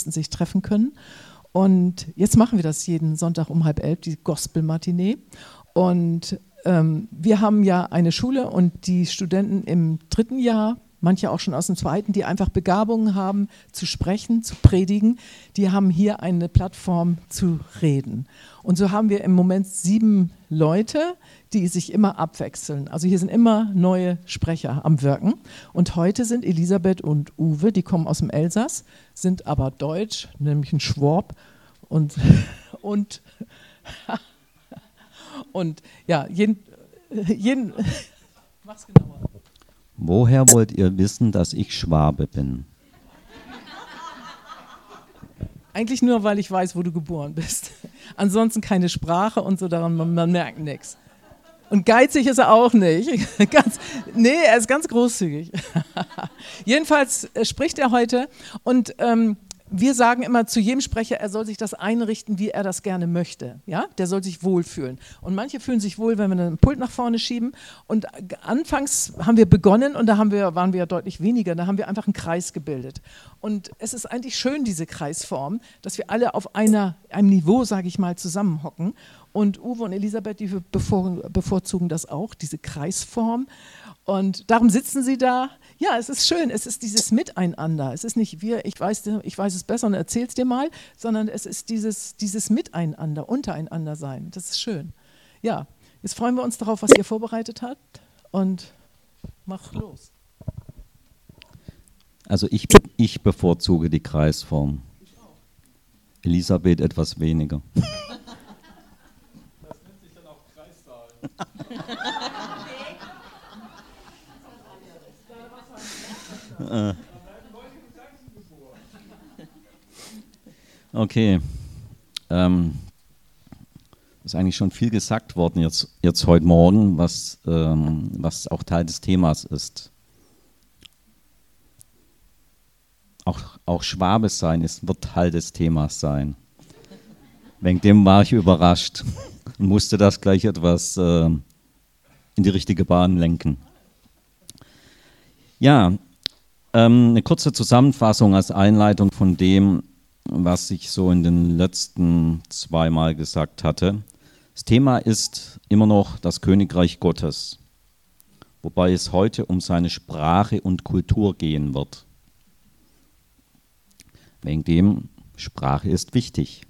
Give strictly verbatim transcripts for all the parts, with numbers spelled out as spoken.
sich treffen können. Und jetzt machen wir das jeden Sonntag um halb elf, die Gospel-Matinee. Und ähm, wir haben ja eine Schule und die Studenten im dritten Jahr, manche auch schon aus dem zweiten, die einfach Begabungen haben, zu sprechen, zu predigen, die haben hier eine Plattform zu reden. Und so haben wir im Moment sieben Leute, die sich immer abwechseln. Also hier sind immer neue Sprecher am Wirken. Und heute sind Elisabeth und Uwe, die kommen aus dem Elsass, sind aber deutsch, nämlich ein Schwab. Und, und, und ja, jeden, jeden, was genauer? Woher wollt ihr wissen, dass ich Schwabe bin? Eigentlich nur, weil ich weiß, wo du geboren bist. Ansonsten keine Sprache und so, daran man, man merkt nichts. Und geizig ist er auch nicht. Ganz, nee, er ist ganz großzügig. Jedenfalls äh, spricht er heute und ähm, wir sagen immer zu jedem Sprecher, er soll sich das einrichten, wie er das gerne möchte. Ja? Der soll sich wohlfühlen. Und manche fühlen sich wohl, wenn wir einen Pult nach vorne schieben. Und anfangs haben wir begonnen und da haben wir, waren wir ja deutlich weniger. Da haben wir einfach einen Kreis gebildet. Und es ist eigentlich schön, diese Kreisform, dass wir alle auf einer, einem Niveau, sage ich mal, zusammenhocken. Und Uwe und Elisabeth, die bevor, bevorzugen das auch, diese Kreisform. Und darum sitzen sie da. Ja, es ist schön, es ist dieses Miteinander. Es ist nicht wir, ich weiß, ich weiß es besser und erzähl's dir mal, sondern es ist dieses, dieses Miteinander, untereinander sein. Das ist schön. Ja, jetzt freuen wir uns darauf, was ihr vorbereitet habt und mach los. Also ich, ich bevorzuge die Kreisform. Elisabeth etwas weniger. Das nennt sich dann auch Kreissaal. Okay. Ähm, ist eigentlich schon viel gesagt worden jetzt, jetzt heute Morgen, was, ähm, was auch Teil des Themas ist. Auch, auch Schwabe sein ist, wird Teil des Themas sein. Wegen dem war ich überrascht und musste das gleich etwas äh, in die richtige Bahn lenken. Ja, ähm, eine kurze Zusammenfassung als Einleitung von dem, was ich so in den letzten zweimal gesagt hatte. Das Thema ist immer noch das Königreich Gottes, wobei es heute um seine Sprache und Kultur gehen wird. Wegen dem, Sprache ist wichtig.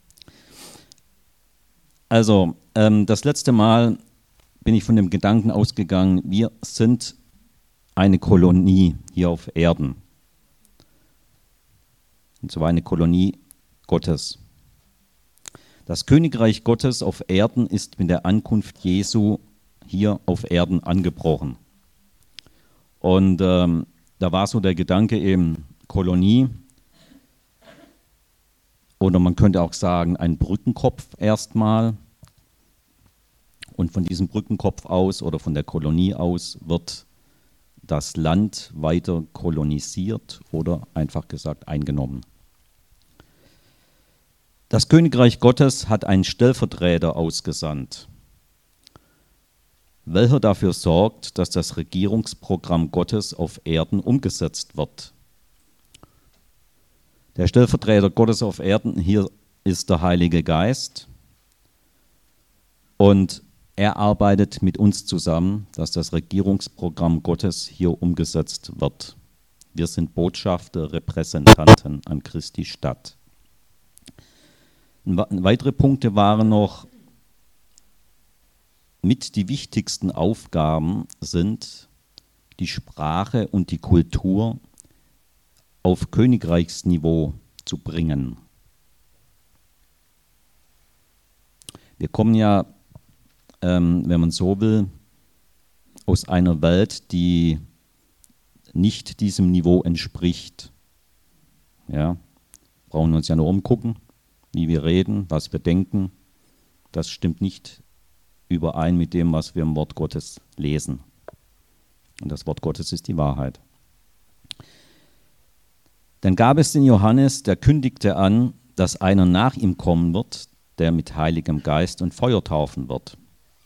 Also, ähm, das letzte Mal bin ich von dem Gedanken ausgegangen, wir sind eine Kolonie hier auf Erden. Und zwar eine Kolonie Gottes. Das Königreich Gottes auf Erden ist mit der Ankunft Jesu hier auf Erden angebrochen. Und ähm, da war so der Gedanke eben Kolonie, oder man könnte auch sagen ein Brückenkopf erstmal. Und von diesem Brückenkopf aus oder von der Kolonie aus wird das Land weiter kolonisiert oder einfach gesagt eingenommen. Das Königreich Gottes hat einen Stellvertreter ausgesandt, welcher dafür sorgt, dass das Regierungsprogramm Gottes auf Erden umgesetzt wird. Der Stellvertreter Gottes auf Erden hier ist der Heilige Geist und er arbeitet mit uns zusammen, dass das Regierungsprogramm Gottes hier umgesetzt wird. Wir sind Botschafter, Repräsentanten an Christi Stadt. Weitere Punkte waren noch, mit die wichtigsten Aufgaben sind, die Sprache und die Kultur auf Königreichsniveau zu bringen. Wir kommen ja, ähm, wenn man so will, aus einer Welt, die nicht diesem Niveau entspricht. Ja, brauchen wir uns ja nur umgucken, wie wir reden, was wir denken. Das stimmt nicht überein mit dem, was wir im Wort Gottes lesen. Und das Wort Gottes ist die Wahrheit. Dann gab es den Johannes, der kündigte an, dass einer nach ihm kommen wird, der mit Heiligem Geist und Feuer taufen wird.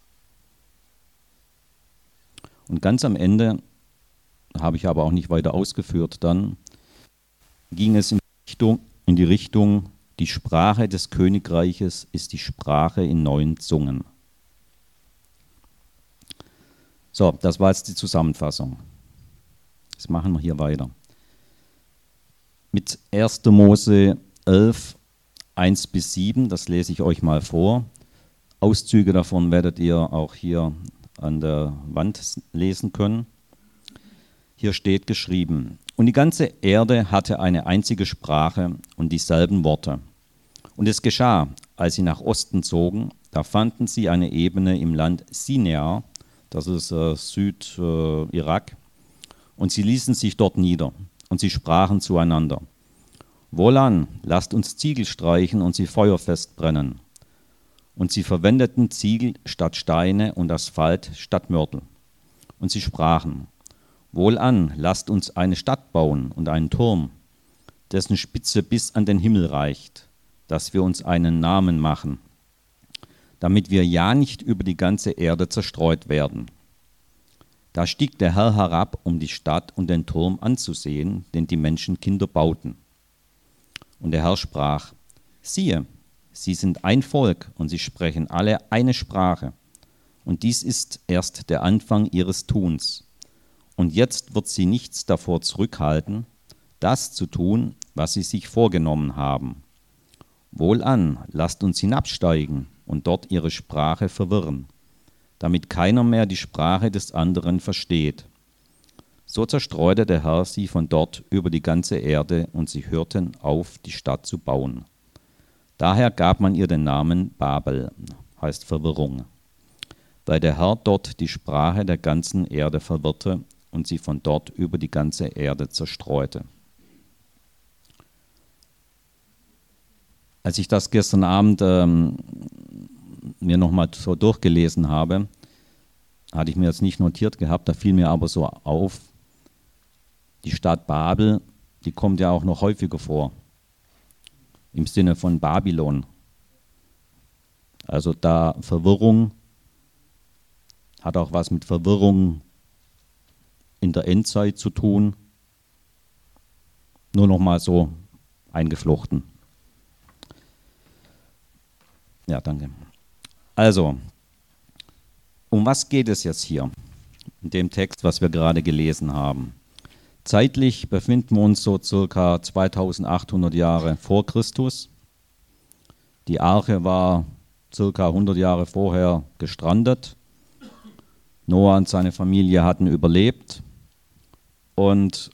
Und ganz am Ende, habe ich aber auch nicht weiter ausgeführt, dann ging es in die Richtung, in die Richtung, die Sprache des Königreiches ist die Sprache in neuen Zungen. So, das war jetzt die Zusammenfassung. Jetzt machen wir hier weiter. Mit erster Mose elf, eins bis sieben, das lese ich euch mal vor. Auszüge davon werdet ihr auch hier an der Wand lesen können. Hier steht geschrieben: Und die ganze Erde hatte eine einzige Sprache und dieselben Worte. Und es geschah, als sie nach Osten zogen, da fanden sie eine Ebene im Land Sinjar, das ist äh, Südirak, äh, und sie ließen sich dort nieder und sie sprachen zueinander: Wohlan, lasst uns Ziegel streichen und sie feuerfest brennen. Und sie verwendeten Ziegel statt Steine und Asphalt statt Mörtel. Und sie sprachen: Wohlan, lasst uns eine Stadt bauen und einen Turm, dessen Spitze bis an den Himmel reicht, dass wir uns einen Namen machen, damit wir ja nicht über die ganze Erde zerstreut werden. Da stieg der Herr herab, um die Stadt und den Turm anzusehen, den die Menschenkinder bauten. Und der Herr sprach: Siehe, sie sind ein Volk und sie sprechen alle eine Sprache. Und dies ist erst der Anfang ihres Tuns. Und jetzt wird sie nichts davor zurückhalten, das zu tun, was sie sich vorgenommen haben. Wohlan, lasst uns hinabsteigen und dort ihre Sprache verwirren, damit keiner mehr die Sprache des anderen versteht. So zerstreute der Herr sie von dort über die ganze Erde, und sie hörten auf, die Stadt zu bauen. Daher gab man ihr den Namen Babel, heißt Verwirrung, weil der Herr dort die Sprache der ganzen Erde verwirrte und sie von dort über die ganze Erde zerstreute. Als ich das gestern Abend ähm, mir nochmal so durchgelesen habe, hatte ich mir jetzt nicht notiert gehabt, da fiel mir aber so auf, die Stadt Babel, die kommt ja auch noch häufiger vor, im Sinne von Babylon. Also da Verwirrung hat auch was mit Verwirrung in der Endzeit zu tun. Nur noch mal so eingeflochten. Ja, danke. Also, um was geht es jetzt hier in dem Text, was wir gerade gelesen haben? Zeitlich befinden wir uns so circa zweitausendachthundert Jahre vor Christus. Die Arche war circa hundert Jahre vorher gestrandet. Noah und seine Familie hatten überlebt und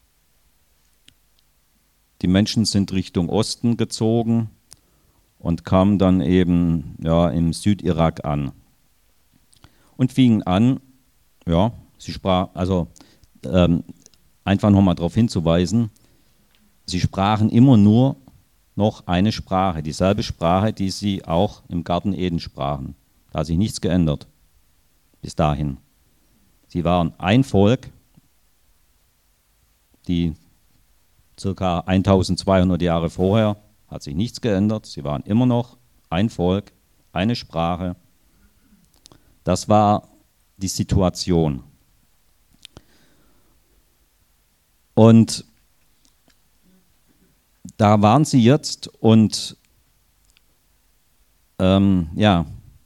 die Menschen sind Richtung Osten gezogen und kamen dann eben ja, im Südirak an und fingen an, ja, sie sprach, also ähm, einfach nochmal darauf hinzuweisen, sie sprachen immer nur noch eine Sprache, dieselbe Sprache, die sie auch im Garten Eden sprachen. Da hat sich nichts geändert bis dahin. Sie waren ein Volk, die circa eintausendzweihundert Jahre vorher, hat sich nichts geändert. Sie waren immer noch ein Volk, eine Sprache. Das war die Situation. Und da waren sie jetzt und ähm, ja,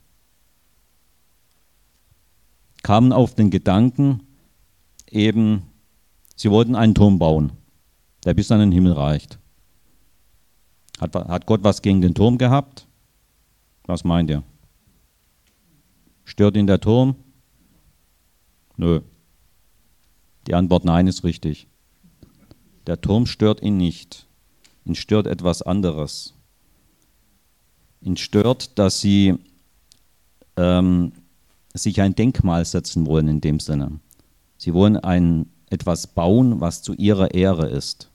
kamen auf den Gedanken, eben, sie wollten einen Turm bauen, der bis an den Himmel reicht. Hat, hat Gott was gegen den Turm gehabt? Was meint ihr? Stört ihn der Turm? Nö. Die Antwort nein ist richtig. Der Turm stört ihn nicht. Ihn stört etwas anderes. Ihn stört, dass sie ähm, sich ein Denkmal setzen wollen in dem Sinne. Sie wollen ein, etwas bauen, was zu ihrer Ehre ist.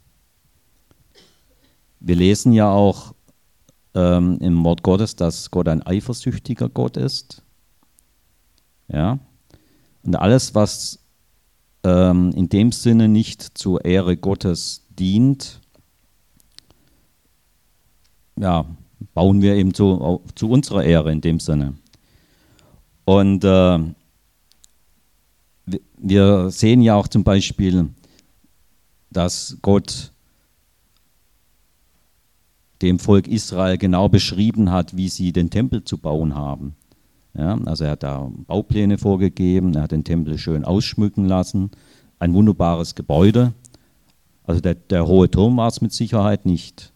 Wir lesen ja auch ähm, im Wort Gottes, dass Gott ein eifersüchtiger Gott ist. Ja? Und alles, was ähm, in dem Sinne nicht zur Ehre Gottes dient, ja, bauen wir eben zu, zu unserer Ehre in dem Sinne. Und äh, wir sehen ja auch zum Beispiel, dass Gott dem Volk Israel genau beschrieben hat, wie sie den Tempel zu bauen haben. Ja, also er hat da Baupläne vorgegeben, er hat den Tempel schön ausschmücken lassen, ein wunderbares Gebäude. Also der, der hohe Turm war es mit Sicherheit nicht.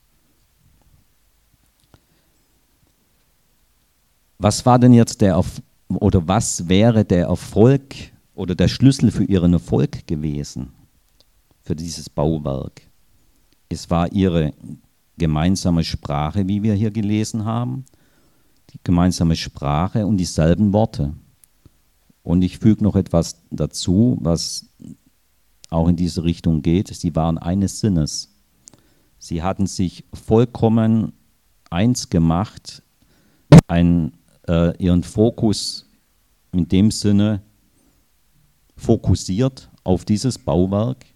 Was war denn jetzt der, oder was wäre der Erfolg oder der Schlüssel für ihren Erfolg gewesen, für dieses Bauwerk? Es war ihre gemeinsame Sprache, wie wir hier gelesen haben, die gemeinsame Sprache und dieselben Worte. Und ich füge noch etwas dazu, was auch in diese Richtung geht. Sie waren eines Sinnes. Sie hatten sich vollkommen eins gemacht, ein, äh, ihren Fokus in dem Sinne fokussiert auf dieses Bauwerk.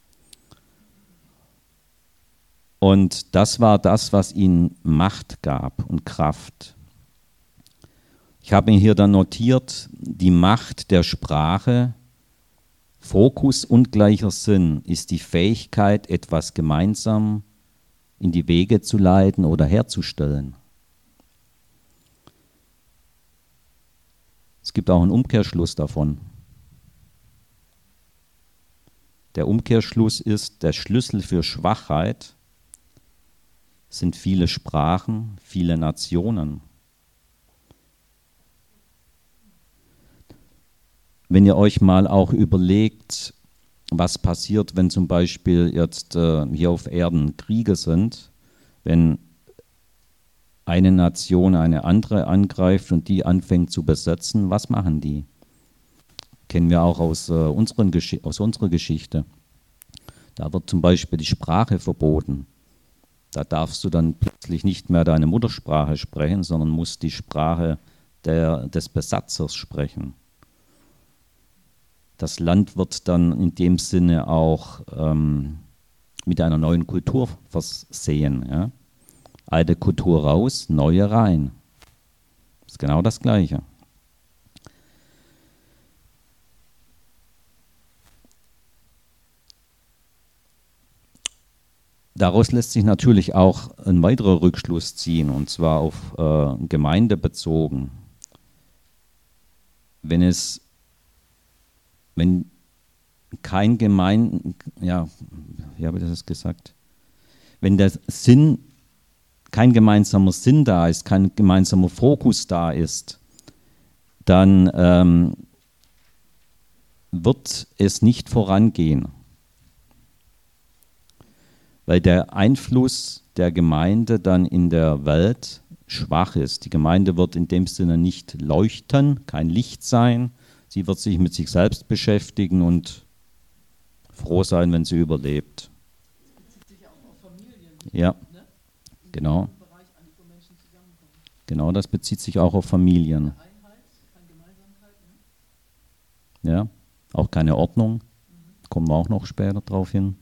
Und das war das, was ihnen Macht gab und Kraft. Ich habe mir hier dann notiert, die Macht der Sprache, Fokus und gleicher Sinn ist die Fähigkeit, etwas gemeinsam in die Wege zu leiten oder herzustellen. Es gibt auch einen Umkehrschluss davon. Der Umkehrschluss ist, der Schlüssel für Schwachheit sind viele Sprachen, viele Nationen. Wenn ihr euch mal auch überlegt, was passiert, wenn zum Beispiel jetzt äh, hier auf Erden Kriege sind, wenn eine Nation eine andere angreift und die anfängt zu besetzen, was machen die? Kennen wir auch aus, äh, unseren Gesch- aus unserer Geschichte. Da wird zum Beispiel die Sprache verboten. Da darfst du dann plötzlich nicht mehr deine Muttersprache sprechen, sondern musst die Sprache der, des Besatzers sprechen. Das Land wird dann in dem Sinne auch ähm, mit einer neuen Kultur versehen. Ja? Alte Kultur raus, neue rein. Das ist genau das Gleiche. Daraus lässt sich natürlich auch ein weiterer Rückschluss ziehen, und zwar auf äh, Gemeinde bezogen. Wenn es Wenn kein Gemein, ja, wie habe ich das gesagt? Wenn der Sinn, kein gemeinsamer Sinn da ist, kein gemeinsamer Fokus da ist, dann ähm, wird es nicht vorangehen. Weil der Einfluss der Gemeinde dann in der Welt schwach ist. Die Gemeinde wird in dem Sinne nicht leuchten, kein Licht sein. Sie wird sich mit sich selbst beschäftigen und froh sein, wenn sie überlebt. Das bezieht sich auch auf Familien. Ja, ne? Genau. Bereich eigentlich, wo Menschen zusammenkommen. Genau, das bezieht sich auch auf Familien. Keine Einheit, keine Gemeinsamkeit. Ne? Ja, auch keine Ordnung. Mhm. Kommen wir auch noch später drauf hin.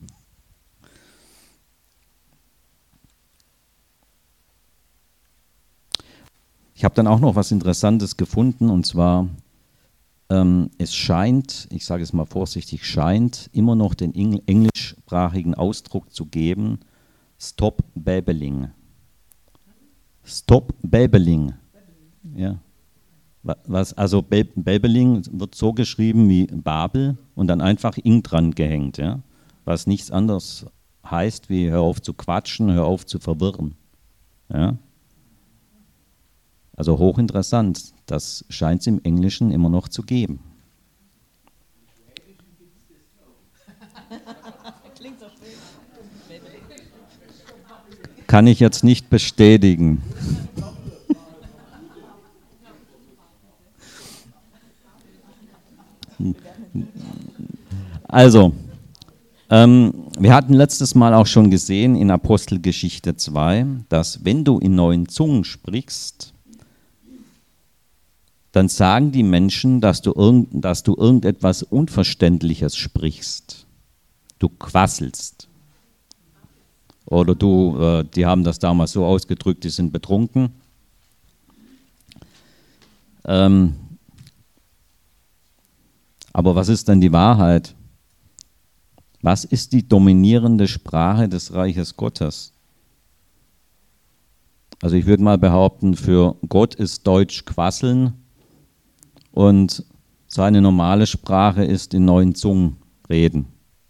Ich habe dann auch noch was Interessantes gefunden, und zwar Ähm, es scheint, ich sage es mal vorsichtig, scheint immer noch den Engl- englischsprachigen Ausdruck zu geben, Stop Babbling. Stop Babbling. Ja. Was, also Babbling wird so geschrieben wie Babel und dann einfach ing dran gehängt, ja? Was nichts anderes heißt wie hör auf zu quatschen, hör auf zu verwirren. Ja? Also hochinteressant, das scheint es im Englischen immer noch zu geben. Kann ich jetzt nicht bestätigen. Also, ähm, wir hatten letztes Mal auch schon gesehen in Apostelgeschichte zwei, dass wenn du in neuen Zungen sprichst, dann sagen die Menschen, dass du, irgend, dass du irgendetwas Unverständliches sprichst. Du quasselst. Oder du, äh, die haben das damals so ausgedrückt, die sind betrunken. Ähm, aber was ist denn die Wahrheit? Was ist die dominierende Sprache des Reiches Gottes? Also ich würde mal behaupten, für Gott ist Deutsch Quasseln und seine normale Sprache ist in neuen Zungen reden.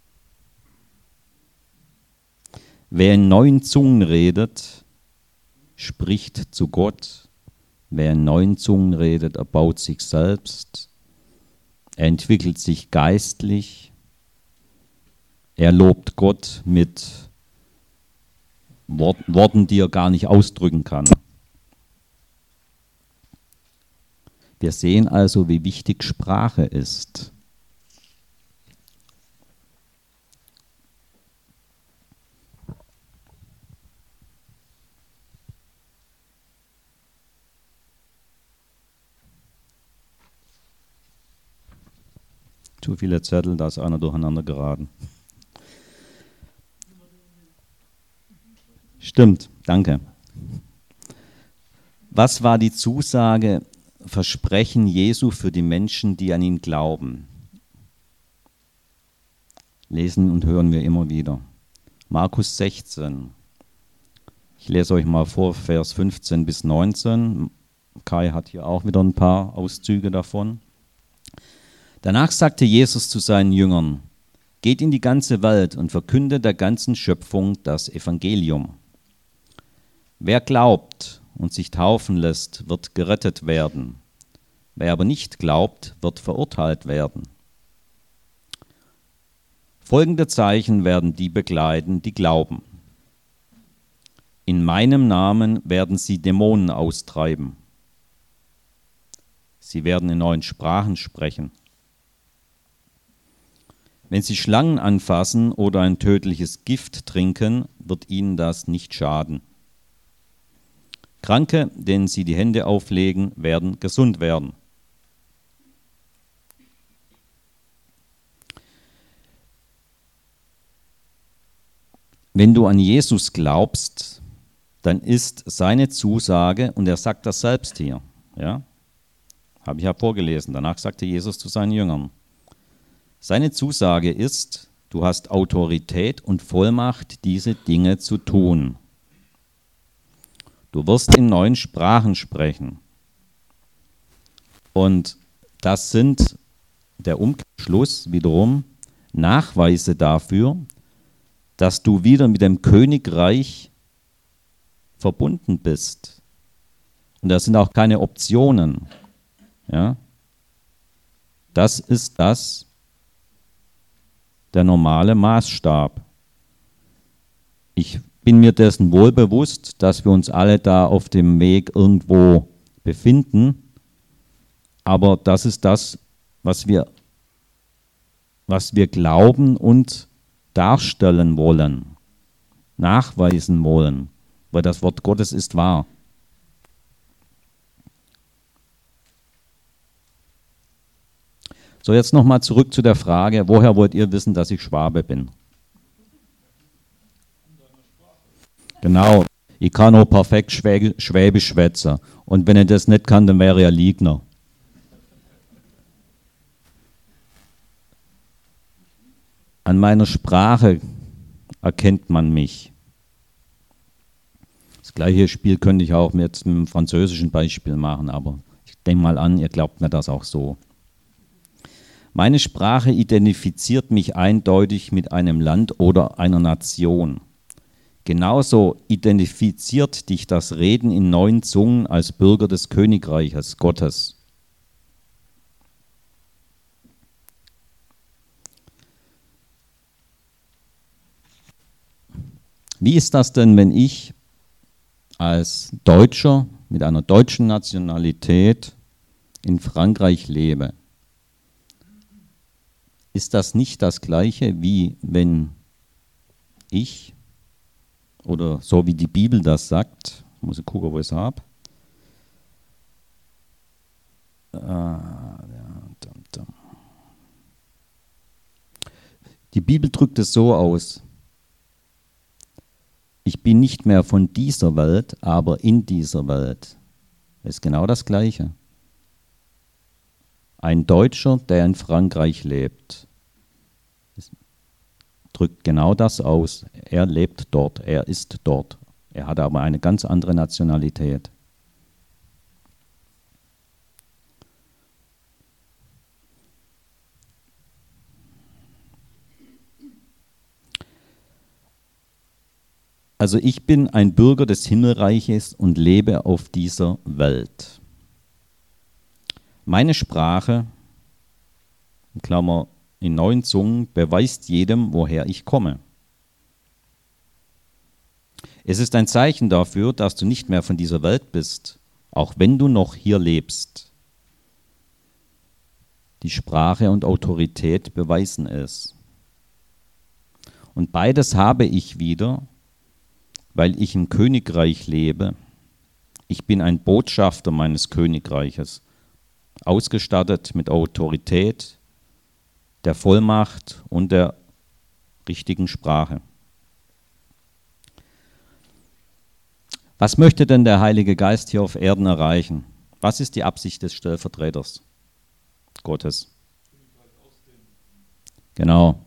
Wer in neuen Zungen redet, spricht zu Gott. Wer in neuen Zungen redet, erbaut sich selbst. Er entwickelt sich geistlich. Er lobt Gott mit Worten, die er gar nicht ausdrücken kann. Wir sehen also, wie wichtig Sprache ist. Zu viele Zettel, da ist einer durcheinander geraten. Stimmt, danke. Was war die Zusage, Versprechen Jesu für die Menschen, die an ihn glauben? Lesen und hören wir immer wieder. Markus sechzehn. Ich lese euch mal vor, Vers fünfzehn bis neunzehn. Kai hat hier auch wieder ein paar Auszüge davon. Danach sagte Jesus zu seinen Jüngern: Geht in die ganze Welt und verkündet der ganzen Schöpfung das Evangelium. Wer glaubt und sich taufen lässt, wird gerettet werden. Wer aber nicht glaubt, wird verurteilt werden. Folgende Zeichen werden die begleiten, die glauben. In meinem Namen werden sie Dämonen austreiben. Sie werden in neuen Sprachen sprechen. Wenn sie Schlangen anfassen oder ein tödliches Gift trinken, wird ihnen das nicht schaden. Kranke, denen sie die Hände auflegen, werden gesund werden. Wenn du an Jesus glaubst, dann ist seine Zusage, und er sagt das selbst hier, ja, habe ich ja vorgelesen, danach sagte Jesus zu seinen Jüngern, seine Zusage ist, du hast Autorität und Vollmacht, diese Dinge zu tun. Du wirst in neuen Sprachen sprechen. Und das sind der Umkehrschluss wiederum Nachweise dafür, dass du wieder mit dem Königreich verbunden bist. Und das sind auch keine Optionen. Ja? Das ist das, der normale Maßstab. Ich bin mir dessen wohl bewusst, dass wir uns alle da auf dem Weg irgendwo befinden, aber das ist das, was wir, was wir glauben und darstellen wollen, nachweisen wollen, weil das Wort Gottes ist wahr. So, jetzt nochmal zurück zu der Frage, woher wollt ihr wissen, dass ich Schwabe bin? Genau, ich kann auch perfekt Schwäbisch schwätzen. Und wenn er das nicht kann, dann wäre er Liegner. An meiner Sprache erkennt man mich. Das gleiche Spiel könnte ich auch jetzt mit einem französischen Beispiel machen, aber ich denke mal an, ihr glaubt mir das auch so. Meine Sprache identifiziert mich eindeutig mit einem Land oder einer Nation. Genauso identifiziert dich das Reden in neuen Zungen als Bürger des Königreiches Gottes. Wie ist das denn, wenn ich als Deutscher mit einer deutschen Nationalität in Frankreich lebe? Ist das nicht das Gleiche, wie wenn ich, oder so wie die Bibel das sagt, ich muss ich gucken, wo ich es habe. Die Bibel drückt es so aus: Ich bin nicht mehr von dieser Welt, aber in dieser Welt. Das ist genau das Gleiche. Ein Deutscher, der in Frankreich lebt, drückt genau das aus. Er lebt dort, er ist dort. Er hatte aber eine ganz andere Nationalität. Also ich bin ein Bürger des Himmelreiches und lebe auf dieser Welt. Meine Sprache, in Klammer in neuen Zungen, beweist jedem, woher ich komme. Es ist ein Zeichen dafür, dass du nicht mehr von dieser Welt bist, auch wenn du noch hier lebst. Die Sprache und Autorität beweisen es. Und beides habe ich wieder, weil ich im Königreich lebe. Ich bin ein Botschafter meines Königreiches, ausgestattet mit Autorität, der Vollmacht und der richtigen Sprache. Was möchte denn der Heilige Geist hier auf Erden erreichen? Was ist die Absicht des Stellvertreters Gottes? Genau.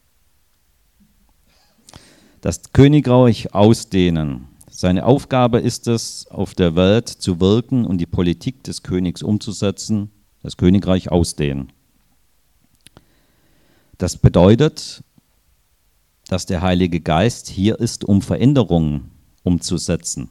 Das Königreich ausdehnen. Seine Aufgabe ist es, auf der Welt zu wirken und die Politik des Königs umzusetzen, das Königreich ausdehnen. Das bedeutet, dass der Heilige Geist hier ist, um Veränderungen umzusetzen.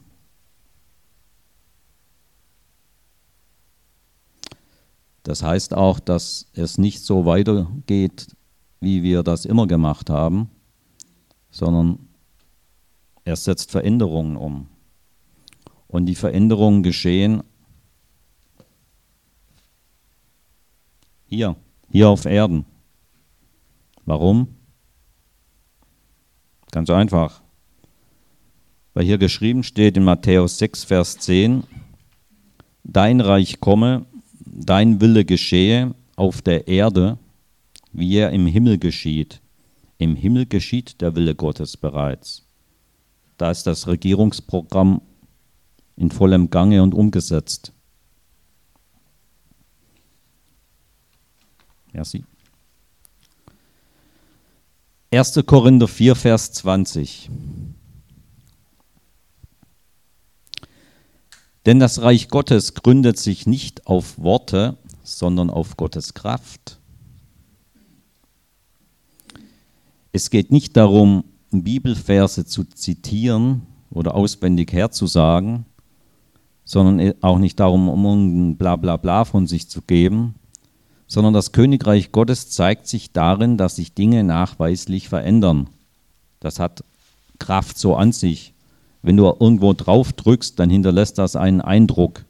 Das heißt auch, dass es nicht so weitergeht, wie wir das immer gemacht haben, sondern er setzt Veränderungen um. Und die Veränderungen geschehen hier, hier auf Erden. Warum? Ganz einfach. Weil hier geschrieben steht in Matthäus sechs, Vers zehn, dein Reich komme, dein Wille geschehe auf der Erde, wie er im Himmel geschieht. Im Himmel geschieht der Wille Gottes bereits. Da ist das Regierungsprogramm in vollem Gange und umgesetzt. Merci. erster Korinther vier, Vers zwanzig. Denn das Reich Gottes gründet sich nicht auf Worte, sondern auf Gottes Kraft. Es geht nicht darum, Bibelverse zu zitieren oder auswendig herzusagen, sondern auch nicht darum, um ein Blablabla von sich zu geben, sondern das Königreich Gottes zeigt sich darin, dass sich Dinge nachweislich verändern. Das hat Kraft so an sich. Wenn du irgendwo drauf drückst, dann hinterlässt das einen Eindruck.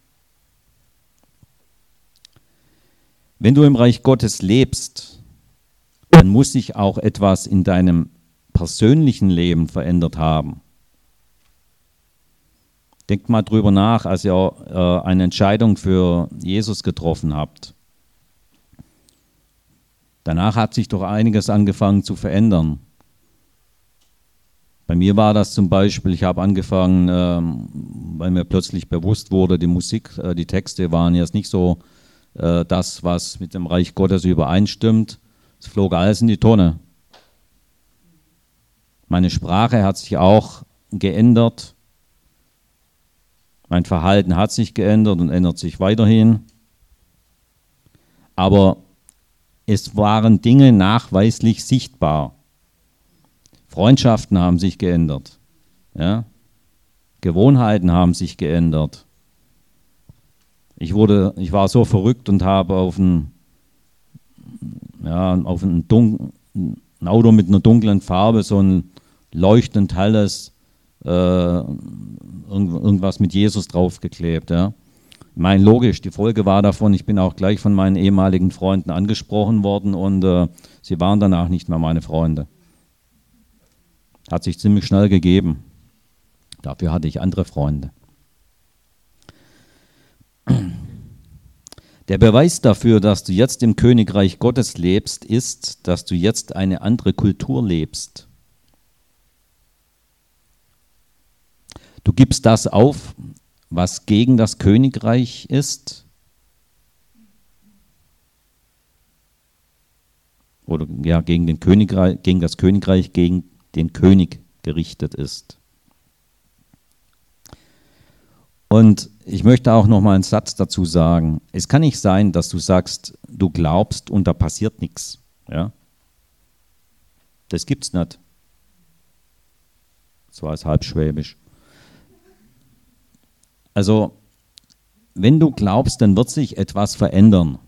Wenn du im Reich Gottes lebst, dann muss sich auch etwas in deinem persönlichen Leben verändert haben. Denkt mal drüber nach, als ihr äh, eine Entscheidung für Jesus getroffen habt. Danach hat sich doch einiges angefangen zu verändern. Bei mir war das zum Beispiel, ich habe angefangen, ähm, weil mir plötzlich bewusst wurde, die Musik, äh, die Texte waren jetzt nicht so äh, das, was mit dem Reich Gottes übereinstimmt. Es flog alles in die Tonne. Meine Sprache hat sich auch geändert. Mein Verhalten hat sich geändert und ändert sich weiterhin. Aber es waren Dinge nachweislich sichtbar. Freundschaften haben sich geändert. Ja? Gewohnheiten haben sich geändert. Ich, wurde, ich war so verrückt und habe auf ein, ja, auf ein, Dun- ein Auto mit einer dunklen Farbe so ein leuchtend helles äh, irgendwas mit Jesus draufgeklebt. Ja? Ich meine, logisch, die Folge war davon, ich bin auch gleich von meinen ehemaligen Freunden angesprochen worden und äh, sie waren danach nicht mehr meine Freunde. Hat sich ziemlich schnell gegeben. Dafür hatte ich andere Freunde. Der Beweis dafür, dass du jetzt im Königreich Gottes lebst, ist, dass du jetzt eine andere Kultur lebst. Du gibst das auf, was gegen das Königreich ist. Oder ja, gegen, den Königreich, gegen das Königreich, gegen den König gerichtet ist. Und ich möchte auch noch mal einen Satz dazu sagen. Es kann nicht sein, dass du sagst, du glaubst und da passiert nichts. Ja? Das gibt's nicht. Das war es halb schwäbisch. Also, wenn du glaubst, dann wird sich etwas verändern.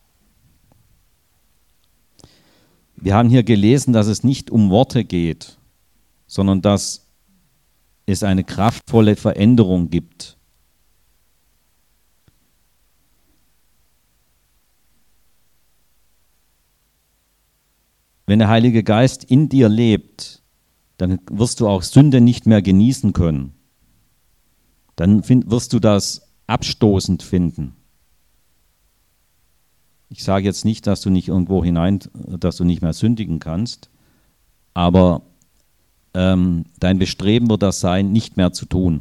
Wir haben hier gelesen, dass es nicht um Worte geht, sondern dass es eine kraftvolle Veränderung gibt. Wenn der Heilige Geist in dir lebt, dann wirst du auch Sünde nicht mehr genießen können. Dann find, wirst du das abstoßend finden. Ich sage jetzt nicht, dass du nicht irgendwo hinein, dass du nicht mehr sündigen kannst, aber ähm, dein Bestreben wird das sein, nicht mehr zu tun.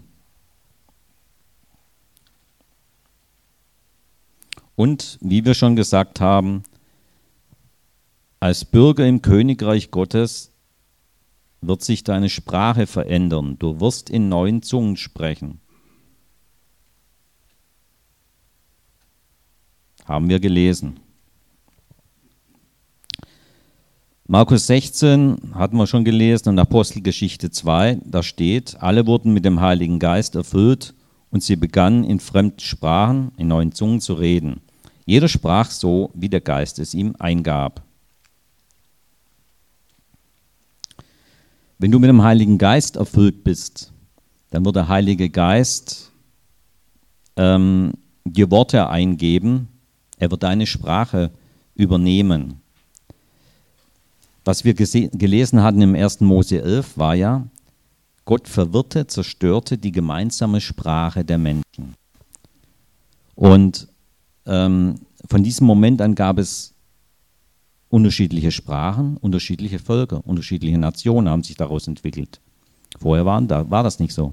Und wie wir schon gesagt haben, als Bürger im Königreich Gottes wird sich deine Sprache verändern. Du wirst in neuen Zungen sprechen. Haben wir gelesen. Markus sechzehn hatten wir schon gelesen und Apostelgeschichte zwei, da steht, alle wurden mit dem Heiligen Geist erfüllt und sie begannen in fremden Sprachen, in neuen Zungen zu reden. Jeder sprach so, wie der Geist es ihm eingab. Wenn du mit dem Heiligen Geist erfüllt bist, dann wird der Heilige Geist ähm, dir Worte eingeben, er wird deine Sprache übernehmen. Was wir gese- gelesen hatten im ersten Mose elf war ja, Gott verwirrte, zerstörte die gemeinsame Sprache der Menschen. Und ähm, von diesem Moment an gab es unterschiedliche Sprachen, unterschiedliche Völker, unterschiedliche Nationen haben sich daraus entwickelt. Vorher waren, da, war das nicht so.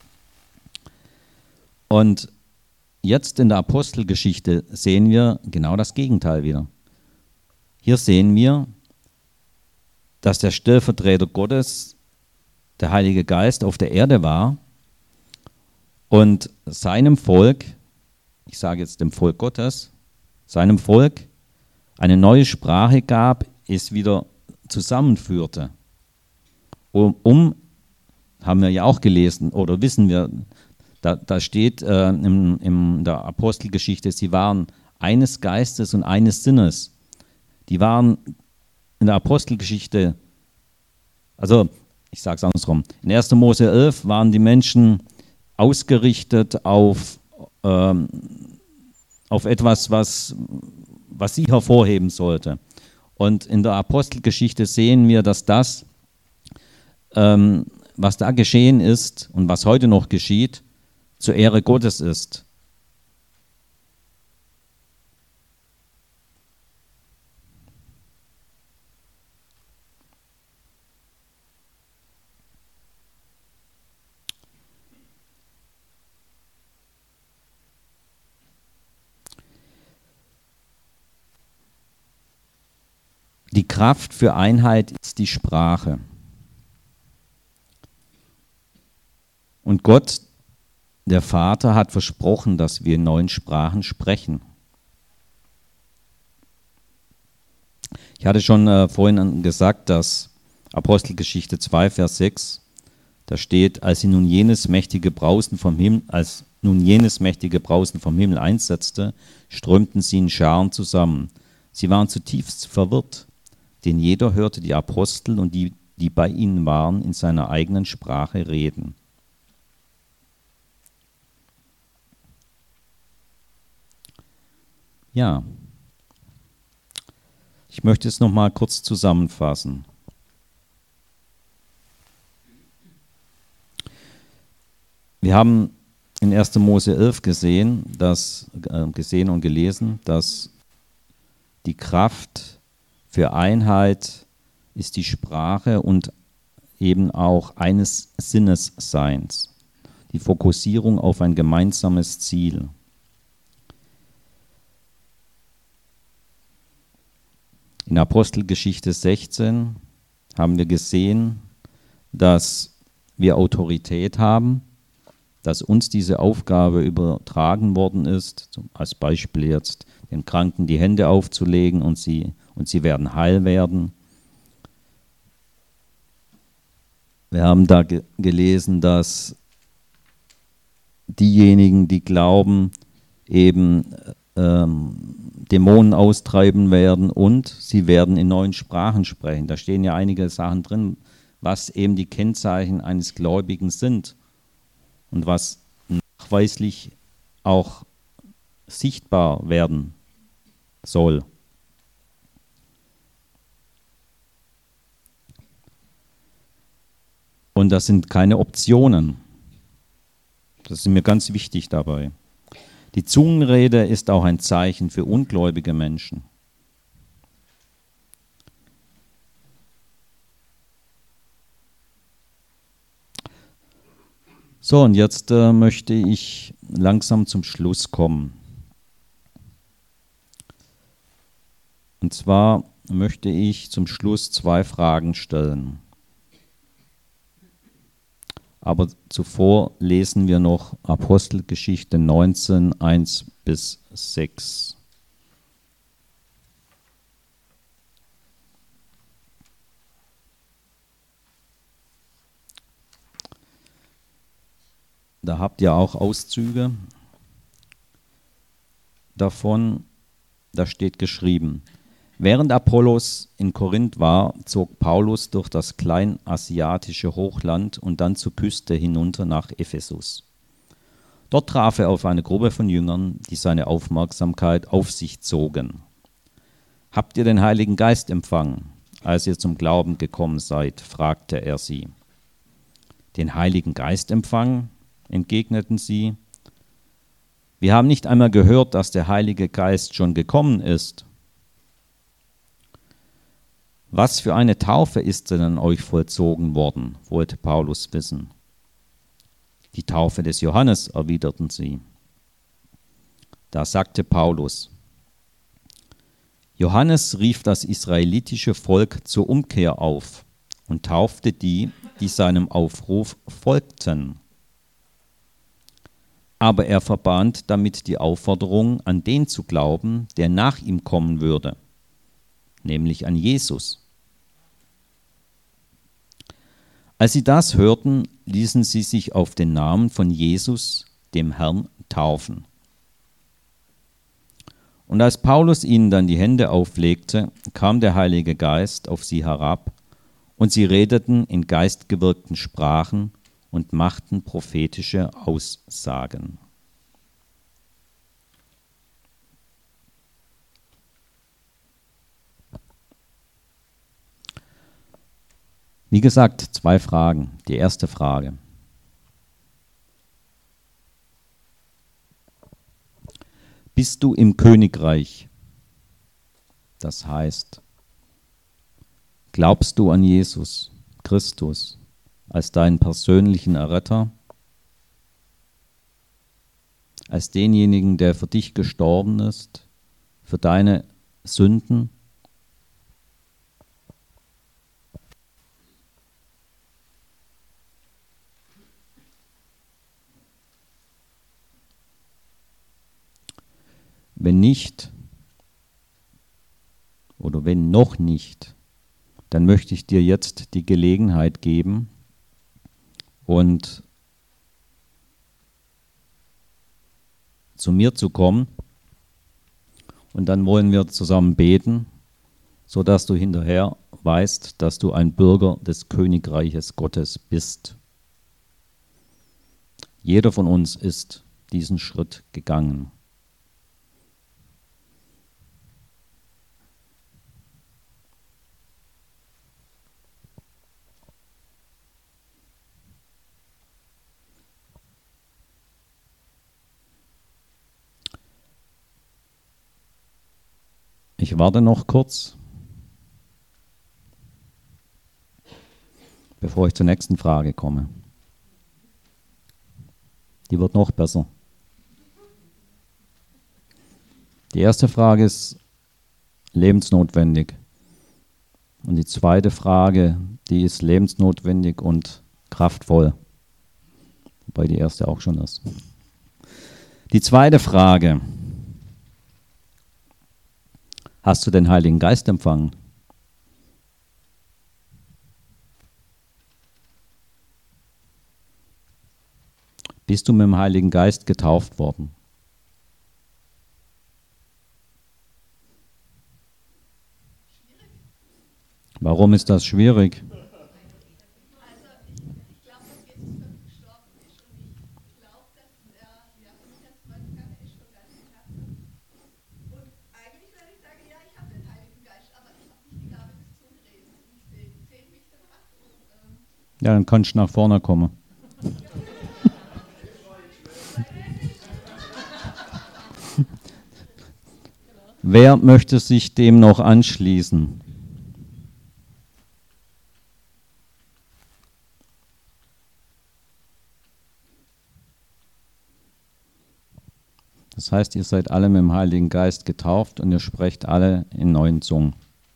Und jetzt in der Apostelgeschichte sehen wir genau das Gegenteil wieder. Hier sehen wir, dass der Stellvertreter Gottes, der Heilige Geist, auf der Erde war und seinem Volk, ich sage jetzt dem Volk Gottes, seinem Volk eine neue Sprache gab, es wieder zusammenführte. Um, um haben wir ja auch gelesen, oder wissen wir, da, da steht äh, in, in der Apostelgeschichte, sie waren eines Geistes und eines Sinnes. Die waren in der Apostelgeschichte, also ich sage es andersrum, in erster Mose elf waren die Menschen ausgerichtet auf, ähm, auf etwas, was, was sie hervorheben sollte. Und in der Apostelgeschichte sehen wir, dass das, ähm, was da geschehen ist und was heute noch geschieht, zur Ehre Gottes ist. Die Kraft für Einheit ist die Sprache. Und Gott, der Vater, hat versprochen, dass wir in neuen Sprachen sprechen. Ich hatte schon äh, vorhin gesagt, dass Apostelgeschichte zwei, Vers sechs, da steht, als sie nun jenes mächtige Brausen vom Himmel, als nun jenes mächtige Brausen vom Himmel einsetzte, strömten sie in Scharen zusammen. Sie waren zutiefst verwirrt, denn jeder hörte die Apostel und die, die bei ihnen waren, in seiner eigenen Sprache reden. Ja, ich möchte es nochmal kurz zusammenfassen. Wir haben in erster Mose elf gesehen, dass, äh, gesehen und gelesen, dass die Kraft für Einheit ist die Sprache und eben auch eines Sinnesseins, die Fokussierung auf ein gemeinsames Ziel. In Apostelgeschichte sechzehn haben wir gesehen, dass wir Autorität haben, dass uns diese Aufgabe übertragen worden ist, zum, als Beispiel jetzt den Kranken die Hände aufzulegen und sie, und sie werden heil werden. Wir haben da ge- gelesen, dass diejenigen, die glauben, eben ähm, Dämonen austreiben werden und sie werden in neuen Sprachen sprechen. Da stehen ja einige Sachen drin, was eben die Kennzeichen eines Gläubigen sind und was nachweislich auch sichtbar werden soll. Und das sind keine Optionen. Das ist mir ganz wichtig dabei. Die Zungenrede ist auch ein Zeichen für ungläubige Menschen. So, und jetzt äh, möchte ich langsam zum Schluss kommen. Und zwar möchte ich zum Schluss zwei Fragen stellen. Aber zuvor lesen wir noch Apostelgeschichte neunzehn, eins bis sechs. Da habt ihr auch Auszüge davon. Da steht geschrieben: Während Apollos in Korinth war, zog Paulus durch das kleinasiatische Hochland und dann zur Küste hinunter nach Ephesus. Dort traf er auf eine Gruppe von Jüngern, die seine Aufmerksamkeit auf sich zogen. Habt ihr den Heiligen Geist empfangen, als ihr zum Glauben gekommen seid? Fragte er sie. Den Heiligen Geist empfangen? Entgegneten sie. Wir haben nicht einmal gehört, dass der Heilige Geist schon gekommen ist. Was für eine Taufe ist denn an euch vollzogen worden, wollte Paulus wissen. Die Taufe des Johannes, erwiderten sie. Da sagte Paulus: Johannes rief das israelitische Volk zur Umkehr auf und taufte die, die seinem Aufruf folgten. Aber er verband damit die Aufforderung, an den zu glauben, der nach ihm kommen würde, nämlich an Jesus. Als sie das hörten, ließen sie sich auf den Namen von Jesus, dem Herrn, taufen. Und als Paulus ihnen dann die Hände auflegte, kam der Heilige Geist auf sie herab, und sie redeten in geistgewirkten Sprachen und machten prophetische Aussagen. Wie gesagt, zwei Fragen. Die erste Frage: Bist du im Königreich? Das heißt, glaubst du an Jesus Christus als deinen persönlichen Erretter, als denjenigen, der für dich gestorben ist, für deine Sünden? Wenn nicht, oder wenn noch nicht, dann möchte ich dir jetzt die Gelegenheit geben und zu mir zu kommen. Und dann wollen wir zusammen beten, sodass du hinterher weißt, dass du ein Bürger des Königreiches Gottes bist. Jeder von uns ist diesen Schritt gegangen. Ich warte noch kurz, bevor ich zur nächsten Frage komme. Die wird noch besser. Die erste Frage ist lebensnotwendig. Und die zweite Frage, die ist lebensnotwendig und kraftvoll. wobei die erste auch schon ist. Die zweite Frage. Hast du den Heiligen Geist empfangen? Bist du mit dem Heiligen Geist getauft worden? Warum ist das schwierig? Ja, dann kannst du nach vorne kommen. Wer möchte sich dem noch anschließen? Das heißt, ihr seid alle mit dem Heiligen Geist getauft und ihr sprecht alle in neuen Zungen.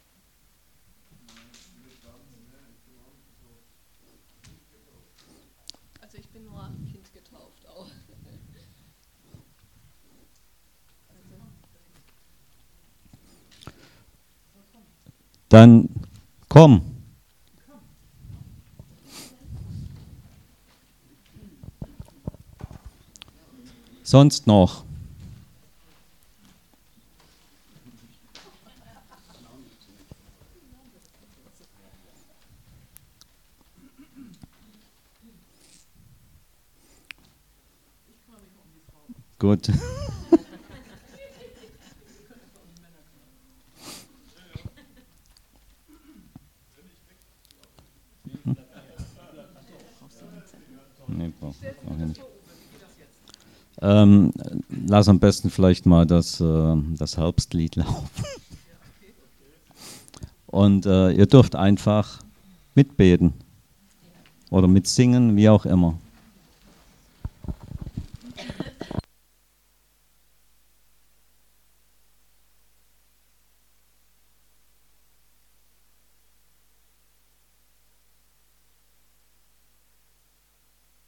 Also ich bin nur Kind getauft auch. Dann komm. Sonst noch? Gut. Nee, brauch, brauch ich nicht. Ähm, lass am besten vielleicht mal das, äh, das Herbstlied laufen. Und äh, ihr dürft einfach mitbeten oder mitsingen, wie auch immer.